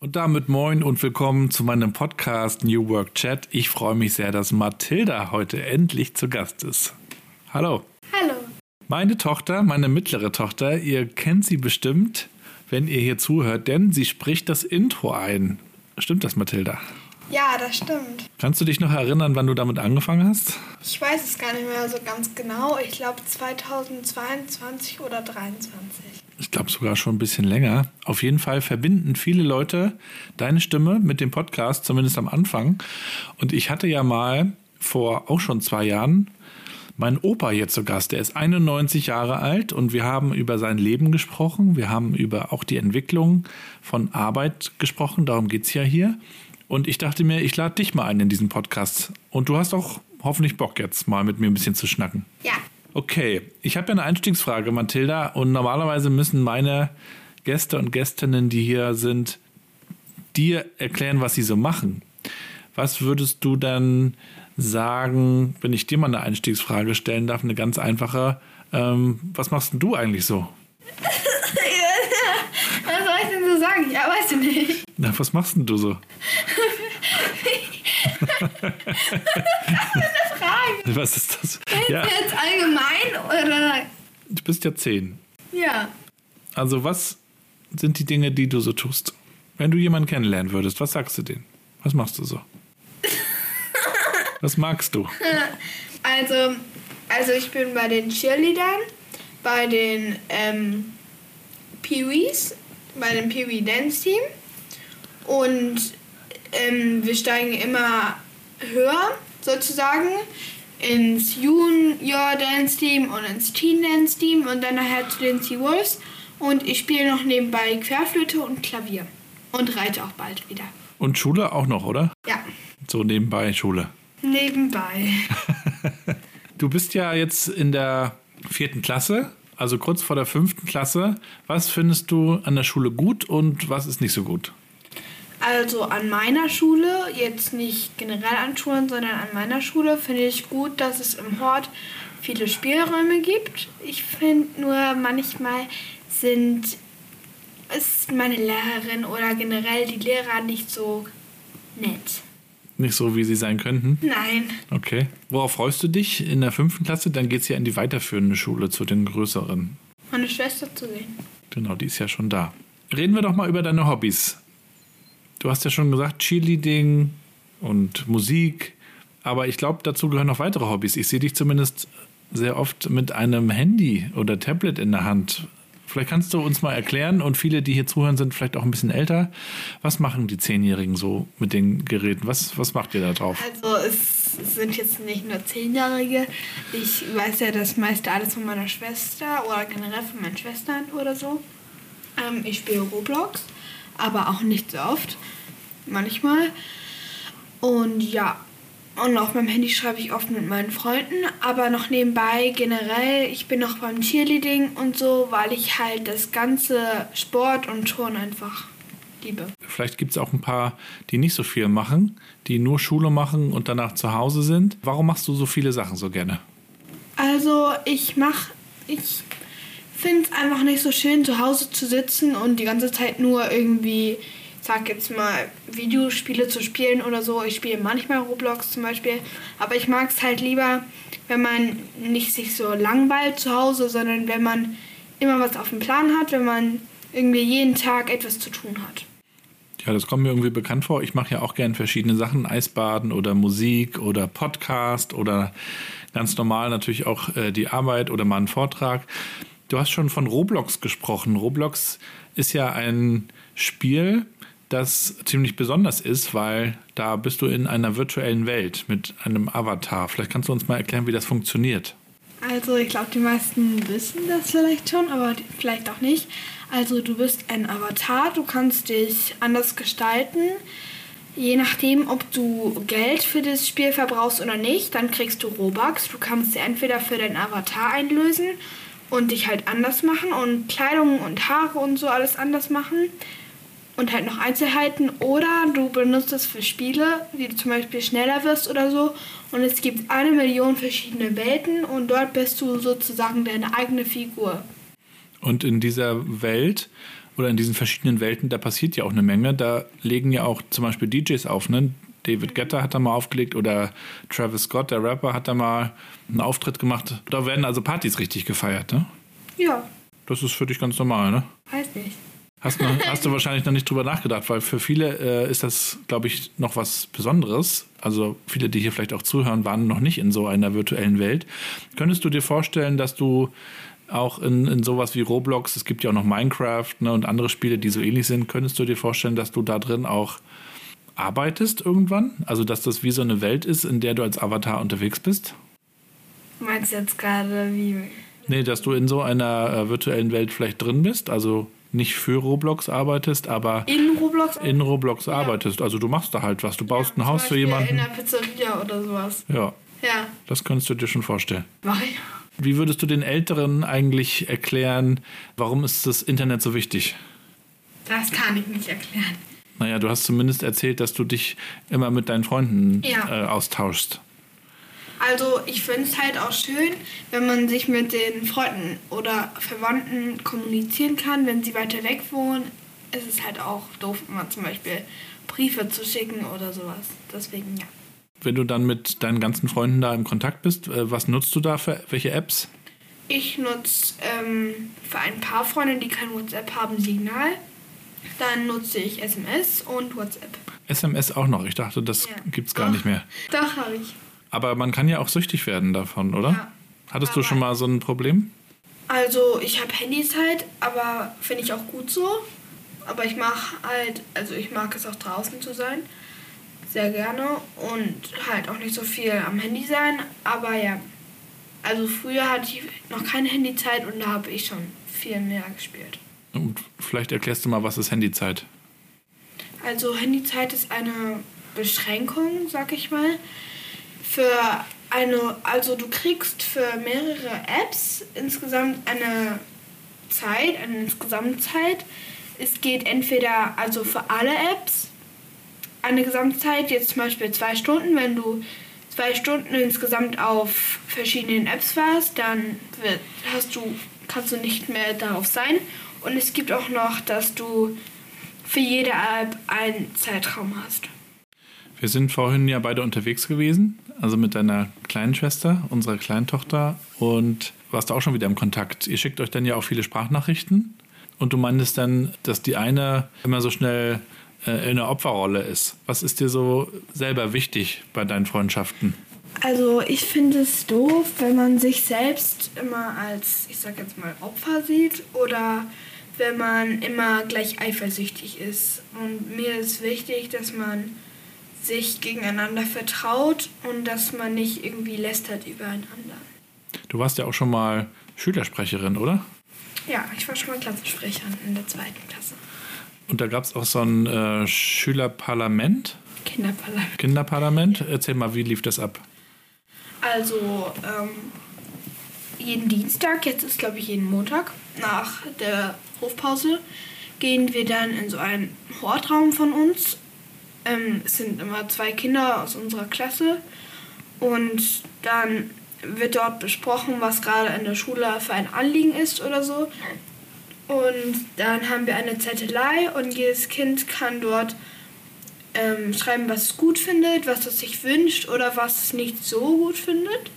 Und damit moin und willkommen zu meinem Podcast New Work Chat. Ich freue mich sehr, dass Mathilda heute endlich zu Gast ist. Hallo. Hallo. Meine Tochter, meine mittlere Tochter, ihr kennt sie bestimmt, wenn ihr hier zuhört, denn sie spricht das Intro ein. Stimmt das, Mathilda? Ja, das stimmt. Kannst du dich noch erinnern, wann du damit angefangen hast? Ich weiß es gar nicht mehr so ganz genau. Ich glaube 2022 oder 2023. Ich glaube sogar schon ein bisschen länger. Auf jeden Fall verbinden viele Leute deine Stimme mit dem Podcast, zumindest am Anfang. Und ich hatte ja mal vor auch schon 2 Jahren meinen Opa hier zu Gast. Der ist 91 Jahre alt und wir haben über sein Leben gesprochen. Wir haben über auch die Entwicklung von Arbeit gesprochen. Darum geht es ja hier. Und ich dachte mir, ich lade dich mal ein in diesen Podcast. Und du hast auch hoffentlich Bock jetzt mal mit mir ein bisschen zu schnacken. Ja. Okay, ich habe ja eine Einstiegsfrage, Mathilda. Und normalerweise müssen meine Gäste und Gästinnen, die hier sind, dir erklären, was sie so machen. Was würdest du dann sagen, wenn ich dir mal eine Einstiegsfrage stellen darf, eine ganz einfache, was machst denn du eigentlich so? Was soll ich denn so sagen? Ja, weiß ich nicht. Na, was machst denn du so? Frage. Was ist das? Ja. Jetzt allgemein oder? Du bist ja 10. Ja. Also was sind die Dinge, die du so tust? Wenn du jemanden kennenlernen würdest, was sagst du denen? Was machst du so? Was magst du? Also ich bin bei den Cheerleadern, bei den Pee-Wees, bei dem Pee-Wee Dance Team und wir steigen immer höher sozusagen ins Junior Dance Team und ins Teen Dance Team und dann nachher zu den Seawolves und ich spiele noch nebenbei Querflöte und Klavier und reite auch bald wieder. Und Schule auch noch, oder? Ja. So nebenbei Schule. Nebenbei. Du bist ja jetzt in der 4. Klasse, also kurz vor der 5. Klasse. Was findest du an der Schule gut und was ist nicht so gut? Also an meiner Schule, jetzt nicht generell an Schulen, sondern an meiner Schule finde ich gut, dass es im Hort viele Spielräume gibt. Ich finde nur manchmal ist meine Lehrerin oder generell die Lehrer nicht so nett. Nicht so, wie sie sein könnten? Nein. Okay. Worauf freust du dich in der 5. Klasse? Dann geht es ja in die weiterführende Schule, zu den größeren. Meine Schwester zu sehen. Genau, die ist ja schon da. Reden wir doch mal über deine Hobbys. Du hast ja schon gesagt, Cheerleading und Musik. Aber ich glaube, dazu gehören noch weitere Hobbys. Ich sehe dich zumindest sehr oft mit einem Handy oder Tablet in der Hand. Vielleicht kannst du uns mal erklären, und viele, die hier zuhören, sind vielleicht auch ein bisschen älter. Was machen die 10-Jährigen so mit den Geräten? Was macht ihr da drauf? Also es sind jetzt nicht nur 10-Jährige. Ich weiß ja das meiste alles von meiner Schwester oder generell von meinen Schwestern oder so. Ich spiele Roblox, aber auch nicht so oft. Manchmal. Und ja. Und auf meinem Handy schreibe ich oft mit meinen Freunden, aber noch nebenbei generell, ich bin noch beim Cheerleading und so, weil ich halt das ganze Sport und Turnen einfach liebe. Vielleicht gibt es auch ein paar, die nicht so viel machen, die nur Schule machen und danach zu Hause sind. Warum machst du so viele Sachen so gerne? Also ich finde es einfach nicht so schön, zu Hause zu sitzen und die ganze Zeit nur irgendwie, sag jetzt mal, Videospiele zu spielen oder so. Ich spiele manchmal Roblox zum Beispiel, aber ich mag es halt lieber, wenn man nicht sich so langweilt zu Hause, sondern wenn man immer was auf dem Plan hat, wenn man irgendwie jeden Tag etwas zu tun hat. Ja, das kommt mir irgendwie bekannt vor. Ich mache ja auch gern verschiedene Sachen, Eisbaden oder Musik oder Podcast oder ganz normal natürlich auch die Arbeit oder mal einen Vortrag. Du hast schon von Roblox gesprochen. Roblox ist ja ein Spiel, das ziemlich besonders ist, weil da bist du in einer virtuellen Welt mit einem Avatar. Vielleicht kannst du uns mal erklären, wie das funktioniert. Also ich glaube, die meisten wissen das vielleicht schon, aber vielleicht auch nicht. Also du bist ein Avatar, du kannst dich anders gestalten. Je nachdem, ob du Geld für das Spiel verbrauchst oder nicht, dann kriegst du Robux. Du kannst sie entweder für deinen Avatar einlösen und dich halt anders machen und Kleidung und Haare und so alles anders machen. Und halt noch Einzelheiten, oder du benutzt es für Spiele, wie du zum Beispiel schneller wirst oder so. Und es gibt 1 Million verschiedene Welten und dort bist du sozusagen deine eigene Figur. Und in dieser Welt oder in diesen verschiedenen Welten, da passiert ja auch eine Menge. Da legen ja auch zum Beispiel DJs auf, ne? David Guetta hat da mal aufgelegt oder Travis Scott, der Rapper, hat da mal einen Auftritt gemacht. Da werden also Partys richtig gefeiert, ne? Ja, Das ist für dich ganz normal, ne? weiß nicht. Hast du wahrscheinlich noch nicht drüber nachgedacht, weil für viele ist das, glaube ich, noch was Besonderes. Also viele, die hier vielleicht auch zuhören, waren noch nicht in so einer virtuellen Welt. Könntest du dir vorstellen, dass du auch in sowas wie Roblox, es gibt ja auch noch Minecraft, ne, und andere Spiele, die so ähnlich sind, könntest du dir vorstellen, dass du da drin auch arbeitest irgendwann? Also dass das wie so eine Welt ist, in der du als Avatar unterwegs bist? Meinst du jetzt gerade wie? Nee, dass du in so einer virtuellen Welt vielleicht drin bist, also nicht für Roblox arbeitest, aber In Roblox? in Roblox arbeitest. Also du machst da halt was. Du baust ein Haus für jemanden. In der Pizzeria oder sowas. Ja, Ja, das könntest du dir schon vorstellen. mach ich. Wie würdest du den Älteren eigentlich erklären, warum ist das Internet so wichtig? Das kann ich nicht erklären. Naja, du hast zumindest erzählt, dass du dich immer mit deinen Freunden Ja. austauschst. Also ich finde es halt auch schön, wenn man sich mit den Freunden oder Verwandten kommunizieren kann, wenn sie weiter weg wohnen. Es ist halt auch doof, immer zum Beispiel Briefe zu schicken oder sowas. Deswegen ja. Wenn du dann mit deinen ganzen Freunden da im Kontakt bist, was nutzt du da für welche Apps? Ich nutze für ein paar Freunde, die kein WhatsApp haben, Signal. Dann nutze ich SMS und WhatsApp. SMS auch noch. Ich dachte, das gibt's gar nicht mehr. Doch, habe ich. Aber man kann ja auch süchtig werden davon, oder? Ja. Hattest du Aber- schon mal so ein Problem? Also ich habe Handyzeit, aber finde ich auch gut so. Aber ich ich mag es auch draußen zu sein. Sehr gerne. Und halt auch nicht so viel am Handy sein. Aber ja, also früher hatte ich noch keine Handyzeit und da habe ich schon viel mehr gespielt. Und vielleicht erklärst du mal, was ist Handyzeit? Also Handyzeit ist eine Beschränkung, sag ich mal. Also du kriegst für mehrere Apps insgesamt eine Gesamtzeit. Es geht entweder also für alle Apps eine Gesamtzeit, jetzt zum Beispiel 2 Stunden. Wenn du 2 Stunden insgesamt auf verschiedenen Apps warst, dann kannst du nicht mehr darauf sein. Und es gibt auch noch, dass du für jede App einen Zeitraum hast. Wir sind vorhin ja beide unterwegs gewesen, also mit deiner kleinen Schwester, unserer kleinen Tochter, und warst auch schon wieder im Kontakt. Ihr schickt euch dann ja auch viele Sprachnachrichten und du meintest dann, dass die eine immer so schnell in einer Opferrolle ist. Was ist dir so selber wichtig bei deinen Freundschaften? Also ich finde es doof, wenn man sich selbst immer als, ich sag jetzt mal, Opfer sieht oder wenn man immer gleich eifersüchtig ist. Und mir ist wichtig, dass man sich gegeneinander vertraut und dass man nicht irgendwie lästert übereinander. Du warst ja auch schon mal Schülersprecherin, oder? Ja, ich war schon mal Klassensprecherin in der 2. Klasse. Und da gab es auch so ein Schülerparlament, Kinderparlament. Erzähl mal, wie lief das ab? Also jeden Dienstag, jetzt ist glaube ich jeden Montag, nach der Hofpause, gehen wir dann in so einen Hortraum von uns. Es sind immer 2 Kinder aus unserer Klasse und dann wird dort besprochen, was gerade in der Schule für ein Anliegen ist oder so. Und dann haben wir eine Zettelei und jedes Kind kann dort schreiben, was es gut findet, was es sich wünscht oder was es nicht so gut findet.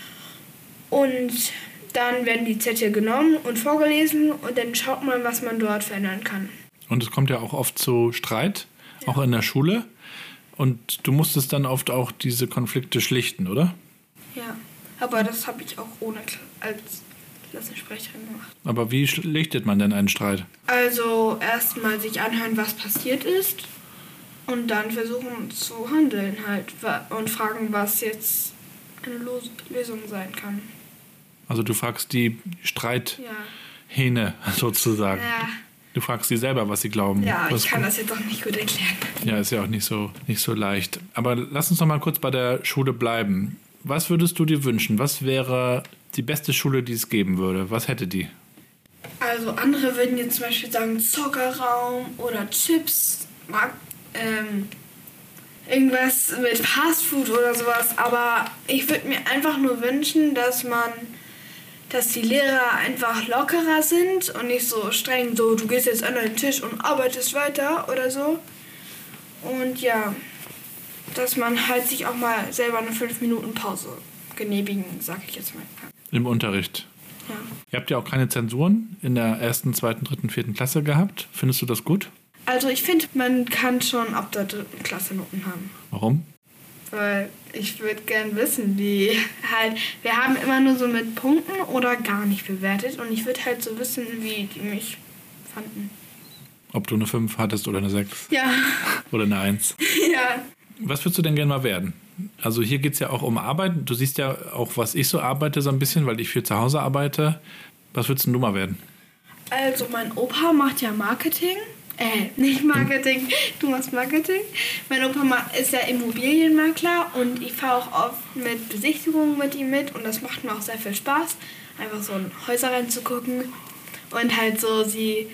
Und dann werden die Zettel genommen und vorgelesen und dann schaut man, was man dort verändern kann. Und es kommt ja auch oft zu Streit, auch in der Schule. Und du musstest dann oft auch diese Konflikte schlichten, oder? Ja, aber das habe ich auch als Klassensprecherin gemacht. Aber wie schlichtet man denn einen Streit? Also erstmal sich anhören, was passiert ist und dann versuchen zu handeln halt und fragen, was jetzt eine Lösung sein kann. Also du fragst die Streithähne sozusagen. Ja. Du fragst sie selber, was sie glauben. Ja, was ich kann das jetzt auch nicht gut erklären. Ja, ist ja auch nicht so leicht. Aber lass uns noch mal kurz bei der Schule bleiben. Was würdest du dir wünschen? Was wäre die beste Schule, die es geben würde? Was hätte die? Also andere würden jetzt zum Beispiel sagen Zockerraum oder Chips, irgendwas mit Fastfood oder sowas. Aber ich würde mir einfach nur wünschen, dass man dass die Lehrer einfach lockerer sind und nicht so streng, so du gehst jetzt an deinen Tisch und arbeitest weiter oder so. Und ja, dass man halt sich auch mal selber eine 5 Minuten Pause genehmigen, sag ich jetzt mal. Im Unterricht. Ja. Ihr habt ja auch keine Zensuren in der 1., 2., 3., 4. Klasse gehabt. Findest du das gut? Also ich finde, man kann schon ab der 3. Klasse Noten haben. Warum? Weil ich würde gern wissen, wie halt, wir haben immer nur so mit Punkten oder gar nicht bewertet und ich würde halt so wissen, wie die mich fanden. Ob du eine 5 hattest oder eine 6? Ja. Oder eine 1? Ja. Was würdest du denn gerne mal werden? Also hier geht es ja auch um Arbeit. Du siehst ja auch, was ich so arbeite so ein bisschen, weil ich viel zu Hause arbeite. Was würdest du mal werden? Also mein Opa macht ja Marketing. Nicht Marketing, du machst Marketing. Mein Opa ist ja Immobilienmakler und ich fahre auch oft mit Besichtigungen mit ihm mit und das macht mir auch sehr viel Spaß, einfach so in Häuser reinzugucken und halt so sie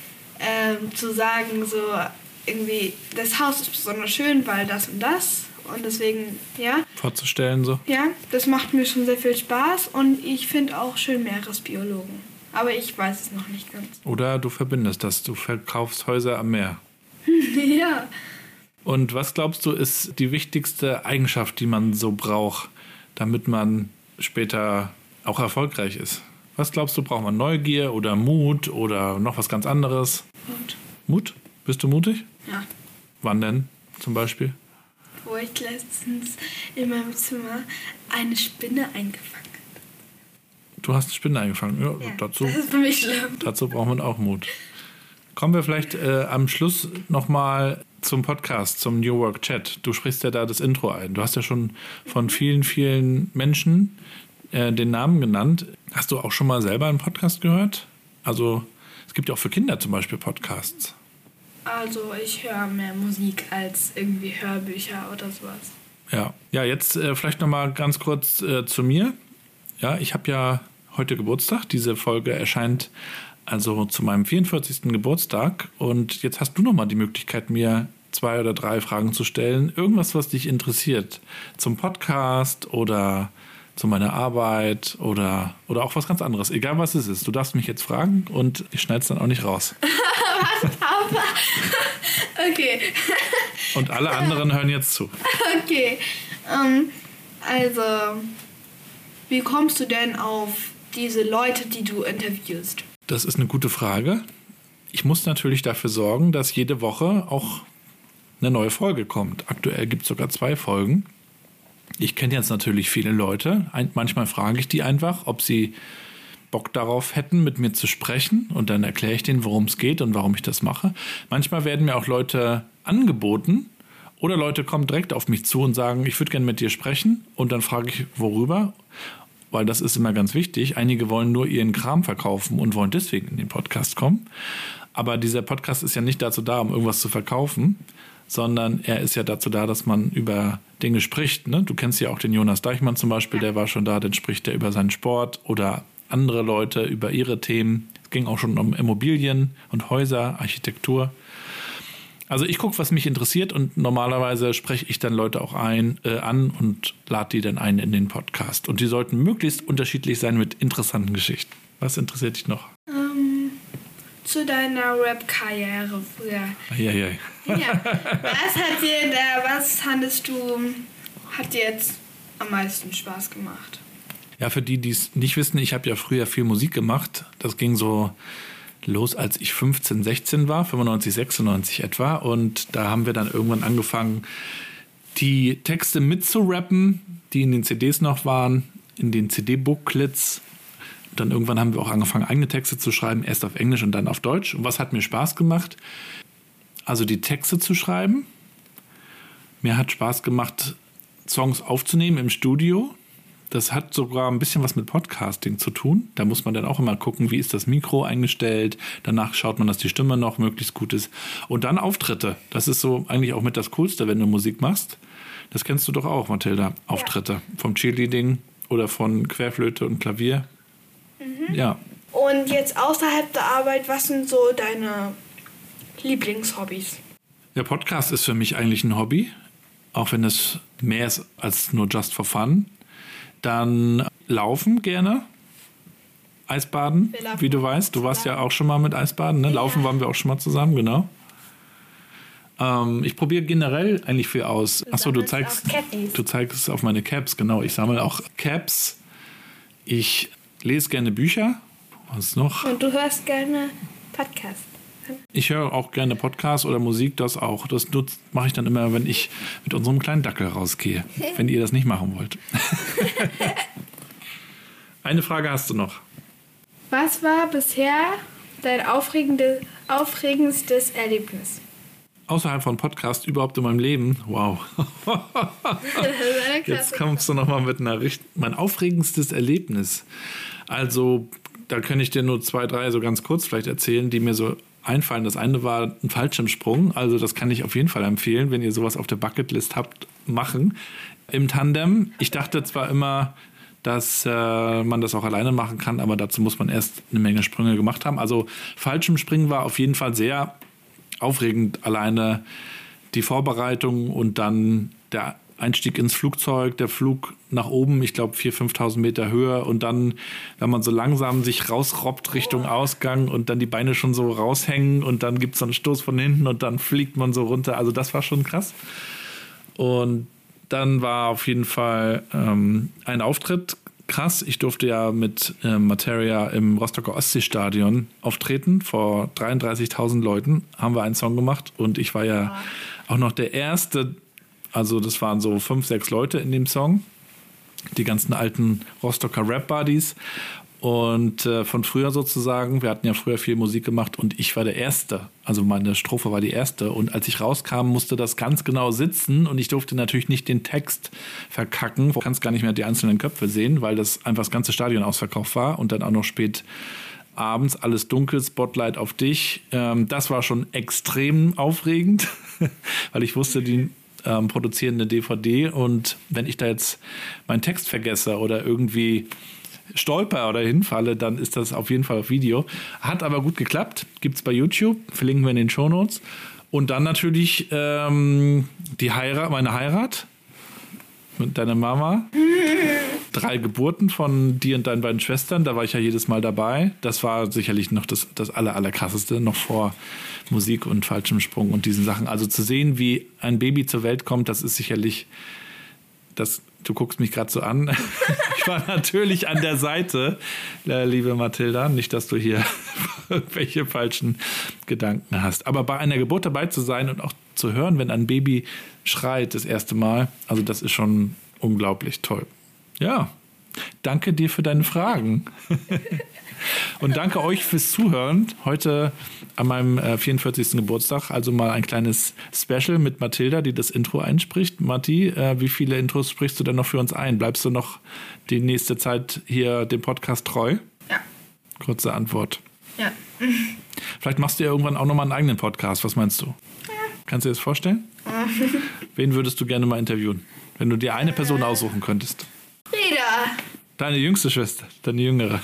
zu sagen, so irgendwie, das Haus ist besonders schön, weil das und das und deswegen, ja. Vorzustellen so? Ja, das macht mir schon sehr viel Spaß und ich finde auch schön Meeresbiologen. Aber ich weiß es noch nicht ganz. Oder du verbindest das, du verkaufst Häuser am Meer. Ja. Und was glaubst du, ist die wichtigste Eigenschaft, die man so braucht, damit man später auch erfolgreich ist? Was glaubst du, braucht man Neugier oder Mut oder noch was ganz anderes? Mut. Mut? Bist du mutig? Ja. Wann denn zum Beispiel? Wo ich letztens in meinem Zimmer eine Spinne eingefangen habe. Du hast eine Spinne eingefangen. Ja, Ja, dazu, das ist für mich schlimm. dazu braucht man auch Mut. Kommen wir vielleicht am Schluss nochmal zum Podcast, zum New Work Chat. Du sprichst ja da das Intro ein. Du hast ja schon von vielen, vielen Menschen den Namen genannt. Hast du auch schon mal selber einen Podcast gehört? Also es gibt ja auch für Kinder zum Beispiel Podcasts. Also ich höre mehr Musik als irgendwie Hörbücher oder sowas. Ja, jetzt vielleicht nochmal ganz kurz zu mir. Ja, ich habe ja heute Geburtstag. Diese Folge erscheint also zu meinem 44. Geburtstag. Und jetzt hast du nochmal die Möglichkeit, mir 2 oder 3 Fragen zu stellen. Irgendwas, was dich interessiert. Zum Podcast oder zu meiner Arbeit oder auch was ganz anderes. Egal, was es ist. Du darfst mich jetzt fragen und ich schneide es dann auch nicht raus. Okay. Und alle anderen hören jetzt zu. Okay. Also, wie kommst du denn auf diese Leute, die du interviewst? Das ist eine gute Frage. Ich muss natürlich dafür sorgen, dass jede Woche auch eine neue Folge kommt. Aktuell gibt es sogar 2 Folgen. Ich kenne jetzt natürlich viele Leute. Manchmal frage ich die einfach, ob sie Bock darauf hätten, mit mir zu sprechen. Und dann erkläre ich denen, worum es geht und warum ich das mache. Manchmal werden mir auch Leute angeboten oder Leute kommen direkt auf mich zu und sagen, ich würde gerne mit dir sprechen. Und dann frage ich, worüber? Weil das ist immer ganz wichtig. Einige wollen nur ihren Kram verkaufen und wollen deswegen in den Podcast kommen. Aber dieser Podcast ist ja nicht dazu da, um irgendwas zu verkaufen, sondern er ist ja dazu da, dass man über Dinge spricht. Ne? Du kennst ja auch den Jonas Deichmann zum Beispiel, der war schon da, dann spricht er über seinen Sport oder andere Leute über ihre Themen. Es ging auch schon um Immobilien und Häuser, Architektur. Also ich gucke, was mich interessiert und normalerweise spreche ich dann Leute auch an und lade die dann ein in den Podcast. Und die sollten möglichst unterschiedlich sein mit interessanten Geschichten. Was interessiert dich noch? Zu deiner Rap-Karriere früher. Eieiei. Ja. Was fandest du, hat dir jetzt am meisten Spaß gemacht? Ja, für die es nicht wissen, ich habe ja früher viel Musik gemacht. Das ging so los, als ich 15, 16 war, 95, 96 etwa. Und da haben wir dann irgendwann angefangen, die Texte mitzurappen, die in den CDs noch waren, in den CD-Booklets. Und dann irgendwann haben wir auch angefangen, eigene Texte zu schreiben, erst auf Englisch und dann auf Deutsch. Und was hat mir Spaß gemacht? Also die Texte zu schreiben. Mir hat Spaß gemacht, Songs aufzunehmen im Studio. Das hat sogar ein bisschen was mit Podcasting zu tun. Da muss man dann auch immer gucken, wie ist das Mikro eingestellt. Danach schaut man, dass die Stimme noch möglichst gut ist. Und dann Auftritte. Das ist so eigentlich auch mit das Coolste, wenn du Musik machst. Das kennst du doch auch, Mathilda. Auftritte. Ja. Vom Cheerleading oder von Querflöte und Klavier. Mhm. Ja. Und jetzt außerhalb der Arbeit, was sind so deine Lieblingshobbys? Der Podcast ist für mich eigentlich ein Hobby. Auch wenn es mehr ist als nur just for fun. Dann laufen gerne. Eisbaden, wie du weißt. Du warst ja auch schon mal mit Eisbaden, ne? Laufen waren wir auch schon mal zusammen, genau. Ich probiere generell eigentlich viel aus. Achso, du zeigst es auf meine Caps, genau. Ich sammle auch Caps. Ich lese gerne Bücher. Was noch? Und du hörst gerne Podcasts. Ich höre auch gerne Podcasts oder Musik, das auch. Das mache ich dann immer, wenn ich mit unserem kleinen Dackel rausgehe. Wenn ihr das nicht machen wollt. Eine Frage hast du noch. Was war bisher dein aufregendstes Erlebnis? Außerhalb von Podcast überhaupt in meinem Leben? Wow. Jetzt kommst du nochmal mit einer mein aufregendstes Erlebnis. Also, da kann ich dir nur 2, 3 so ganz kurz vielleicht erzählen, die mir so einfallen. Das eine war ein Fallschirmsprung. Also, das kann ich auf jeden Fall empfehlen, wenn ihr sowas auf der Bucketlist habt, machen. Im Tandem. Ich dachte zwar immer, dass man das auch alleine machen kann, aber dazu muss man erst eine Menge Sprünge gemacht haben. Also, Fallschirmspringen war auf jeden Fall sehr aufregend, alleine die Vorbereitung und dann der Einstieg ins Flugzeug, der Flug nach oben, ich glaube 4.000, 5.000 Meter höher und dann, wenn man so langsam sich rausrobbt Richtung Ausgang und dann die Beine schon so raushängen und dann gibt es so einen Stoß von hinten und dann fliegt man so runter. Also das war schon krass. Und dann war auf jeden Fall ein Auftritt krass. Ich durfte ja mit Materia im Rostocker Ostseestadion auftreten. Vor 33.000 Leuten haben wir einen Song gemacht. Und ich war ja auch noch der Erste. Also das waren so 5, 6 Leute in dem Song. Die ganzen alten Rostocker Rap-Buddies. Und von früher sozusagen, wir hatten ja früher viel Musik gemacht und ich war der Erste. Also meine Strophe war die erste. Und als ich rauskam, musste das ganz genau sitzen und ich durfte natürlich nicht den Text verkacken. Du kannst gar nicht mehr die einzelnen Köpfe sehen, weil das einfach das ganze Stadion ausverkauft war und dann auch noch spät abends, alles dunkel, Spotlight auf dich. Das war schon extrem aufregend, weil ich wusste, die produzieren eine DVD und wenn ich da jetzt meinen Text vergesse oder irgendwie stolper oder hinfalle, dann ist das auf jeden Fall auf Video. Hat aber gut geklappt. Gibt's bei YouTube. Verlinken wir in den Shownotes. Und dann natürlich meine Heirat mit deiner Mama. 3 Geburten von dir und deinen beiden Schwestern. Da war ich ja jedes Mal dabei. Das war sicherlich noch das Allerkrasseste, noch vor Musik und Fallschirmsprung und diesen Sachen. Also zu sehen, wie ein Baby zur Welt kommt, das ist sicherlich du guckst mich gerade so an. Ich war natürlich an der Seite, liebe Mathilda. Nicht, dass du hier irgendwelche falschen Gedanken hast. Aber bei einer Geburt dabei zu sein und auch zu hören, wenn ein Baby schreit das erste Mal, also das ist schon unglaublich toll. Ja, danke dir für deine Fragen. Und danke euch fürs Zuhören. Heute an meinem 44. Geburtstag, also mal ein kleines Special mit Mathilda, die das Intro einspricht. Matti, wie viele Intros sprichst du denn noch für uns ein? Bleibst du noch die nächste Zeit hier dem Podcast treu? Ja. Kurze Antwort. Ja. Vielleicht machst du ja irgendwann auch nochmal einen eigenen Podcast. Was meinst du? Ja. Kannst du dir das vorstellen? Ja. Wen würdest du gerne mal interviewen? Wenn du dir eine Person aussuchen könntest. Reda. Deine jüngste Schwester, deine jüngere.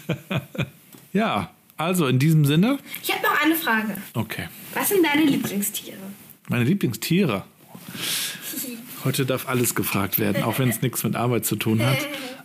Ja, also in diesem Sinne. Ich habe noch eine Frage. Okay. Was sind deine Lieblingstiere? Meine Lieblingstiere? Heute darf alles gefragt werden, auch wenn es nichts mit Arbeit zu tun hat.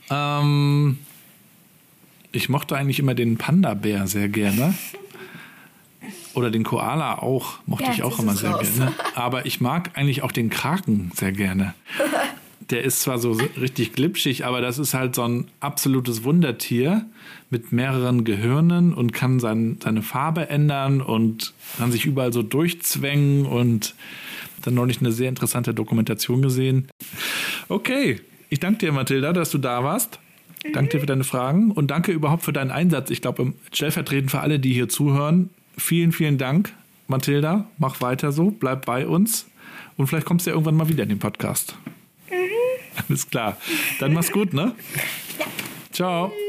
Ich mochte eigentlich immer den Panda-Bär sehr gerne. Oder den Koala auch, mochte ich auch immer sehr gerne. Aber ich mag eigentlich auch den Kraken sehr gerne. Der ist zwar so richtig glitschig, aber das ist halt so ein absolutes Wundertier mit mehreren Gehirnen und kann seine Farbe ändern und kann sich überall so durchzwängen und dann neulich eine sehr interessante Dokumentation gesehen. Okay, ich danke dir, Mathilda, dass du da warst. Danke dir für deine Fragen und danke überhaupt für deinen Einsatz. Ich glaube, stellvertretend für alle, die hier zuhören, vielen, vielen Dank, Mathilda. Mach weiter so, bleib bei uns und vielleicht kommst du ja irgendwann mal wieder in den Podcast. Alles klar. Dann mach's gut, ne? Ja. Ciao.